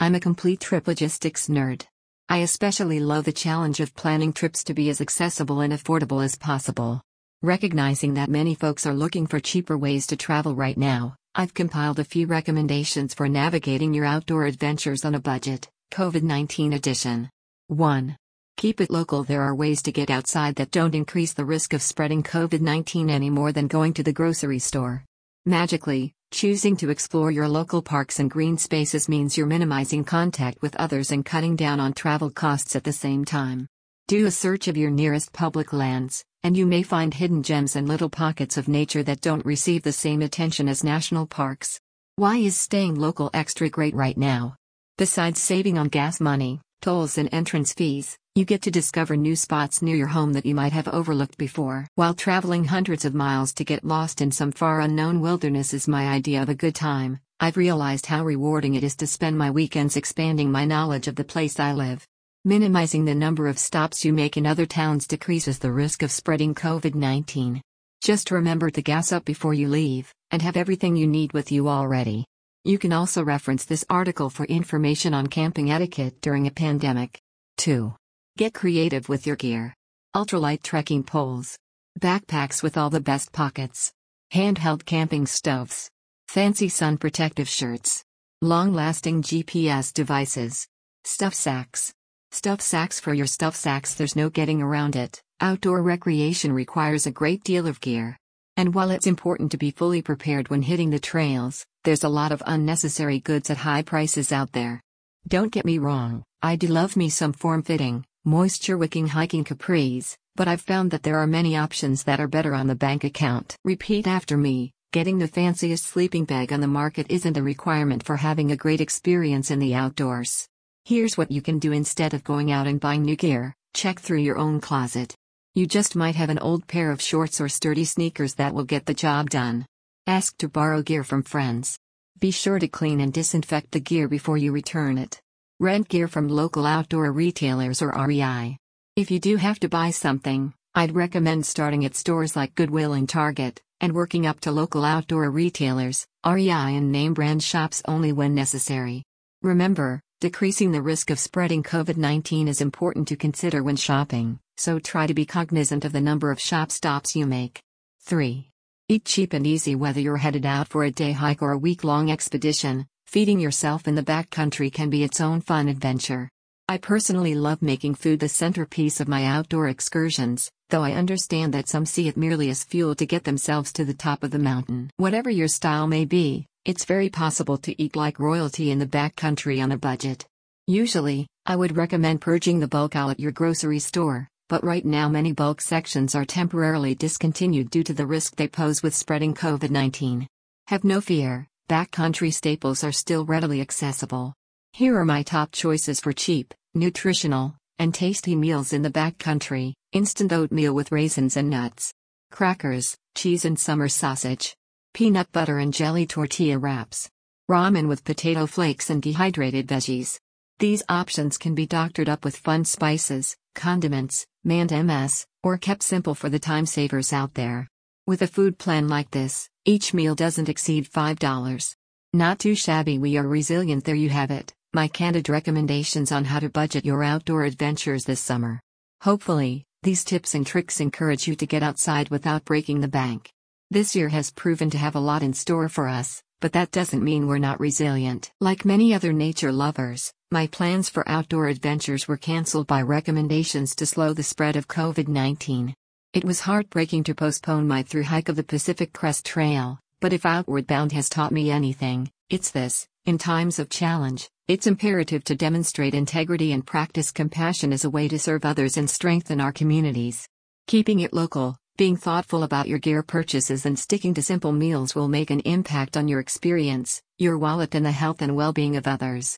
I'm a complete trip logistics nerd. I especially love the challenge of planning trips to be as accessible and affordable as possible. Recognizing that many folks are looking for cheaper ways to travel right now, I've compiled a few recommendations for navigating your outdoor adventures on a budget, COVID-19 edition. 1. Keep it local. There are ways to get outside that don't increase the risk of spreading COVID-19 any more than going to the grocery store. Magically, choosing to explore your local parks and green spaces means you're minimizing contact with others and cutting down on travel costs at the same time. Do a search of your nearest public lands, and you may find hidden gems and little pockets of nature that don't receive the same attention as national parks. Why is staying local extra great right now? Besides saving on gas money, tolls and entrance fees, you get to discover new spots near your home that you might have overlooked before. While traveling hundreds of miles to get lost in some far unknown wilderness is my idea of a good time, I've realized how rewarding it is to spend my weekends expanding my knowledge of the place I live. Minimizing the number of stops you make in other towns decreases the risk of spreading COVID-19. Just remember to gas up before you leave, and have everything you need with you already. You can also reference this article for information on camping etiquette during a pandemic. 2. Get creative with your gear. Ultralight trekking poles. Backpacks with all the best pockets. Handheld camping stoves. Fancy sun protective shirts. Long-lasting GPS devices. Stuff sacks. Stuff sacks for your stuff sacks. There's no getting around it. Outdoor recreation requires a great deal of gear. And while it's important to be fully prepared when hitting the trails, there's a lot of unnecessary goods at high prices out there. Don't get me wrong, I do love me some form-fitting, moisture-wicking hiking capris, but I've found that there are many options that are better on the bank account. Repeat after me, getting the fanciest sleeping bag on the market isn't a requirement for having a great experience in the outdoors. Here's what you can do instead of going out and buying new gear: check through your own closet. You just might have an old pair of shorts or sturdy sneakers that will get the job done. Ask to borrow gear from friends. Be sure to clean and disinfect the gear before you return it. Rent gear from local outdoor retailers or REI. If you do have to buy something, I'd recommend starting at stores like Goodwill and Target, and working up to local outdoor retailers, REI and name brand shops only when necessary. Remember, decreasing the risk of spreading COVID-19 is important to consider when shopping, so try to be cognizant of the number of shop stops you make. 3. Eat cheap and easy. Whether you're headed out for a day hike or a week-long expedition, feeding yourself in the backcountry can be its own fun adventure. I personally love making food the centerpiece of my outdoor excursions, though I understand that some see it merely as fuel to get themselves to the top of the mountain. Whatever your style may be, it's very possible to eat like royalty in the backcountry on a budget. Usually, I would recommend purging the bulk aisle at your grocery store, but right now many bulk sections are temporarily discontinued due to the risk they pose with spreading COVID-19. Have no fear, backcountry staples are still readily accessible. Here are my top choices for cheap, nutritional, and tasty meals in the backcountry: instant oatmeal with raisins and nuts, crackers, cheese and summer sausage, peanut butter and jelly tortilla wraps, ramen with potato flakes and dehydrated veggies. These options can be doctored up with fun spices, condiments, manned MS, or kept simple for the time savers out there. With a food plan like this, each meal doesn't exceed $5. Not too shabby. We are resilient. There you have it, my candid recommendations on how to budget your outdoor adventures this summer. Hopefully, these tips and tricks encourage you to get outside without breaking the bank. This year has proven to have a lot in store for us, but that doesn't mean we're not resilient. Like many other nature lovers, my plans for outdoor adventures were canceled by recommendations to slow the spread of COVID-19. It was heartbreaking to postpone my through hike of the Pacific Crest Trail, but if Outward Bound has taught me anything, it's this: in times of challenge, it's imperative to demonstrate integrity and practice compassion as a way to serve others and strengthen our communities. Keeping it local, being thoughtful about your gear purchases, and sticking to simple meals will make an impact on your experience, your wallet, and the health and well-being of others.